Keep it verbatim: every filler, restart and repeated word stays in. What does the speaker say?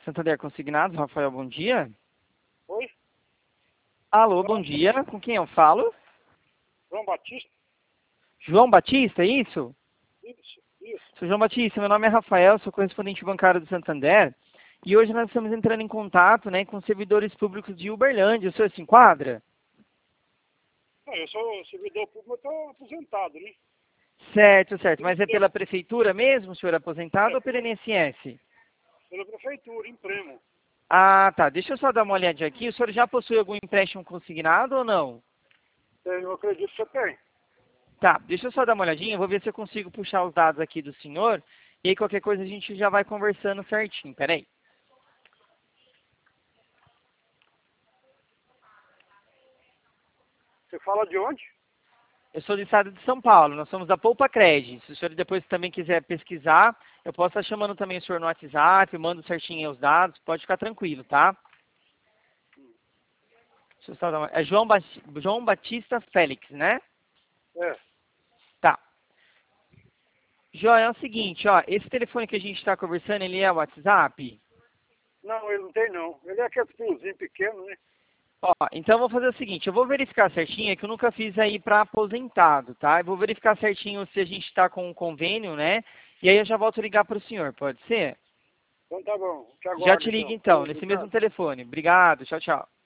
Santander Consignados, Rafael, bom dia. Oi? Alô, bom dia. Com quem eu falo? João Batista? João Batista, é isso? Isso, isso. Sou João Batista, meu nome é Rafael, sou correspondente bancário do Santander. E hoje nós estamos entrando em contato, né, com servidores públicos de Uberlândia. O senhor se enquadra? Não, eu sou servidor público, mas estou aposentado, né? Certo, certo. Mas é pela prefeitura mesmo, senhor aposentado, É, ou pela I N S S? Pela prefeitura, em Prêmio. Ah, tá. Deixa eu só dar uma olhadinha aqui. O senhor já possui algum empréstimo consignado ou não? Eu acredito que você tem. Tá, deixa eu só dar uma olhadinha. Eu vou ver se eu consigo puxar os dados aqui do senhor. E aí qualquer coisa a gente já vai conversando certinho. Peraí. Você fala de onde? Eu sou do estado de São Paulo. Nós somos da Poupa Cred. Se o senhor depois também quiser pesquisar, eu posso estar chamando também o senhor no WhatsApp, mando certinho os dados. Pode ficar tranquilo, tá? Deixa eu só dar uma... É João, ba... João Batista Félix, né? É. Tá. João, é o seguinte, ó. Esse telefone que a gente está conversando, ele é o WhatsApp? Não, ele não tem não. Ele é aquele fiozinho pequeno, né? Ó, então eu vou fazer o seguinte, eu vou verificar certinho, é que eu nunca fiz aí para aposentado, tá? Eu vou verificar certinho se a gente está com um convênio, né? E aí eu já volto a ligar para o senhor, pode ser? Então tá bom. Te Já aguardo te ligo então. então, nesse Obrigado. mesmo telefone. Obrigado, tchau, tchau.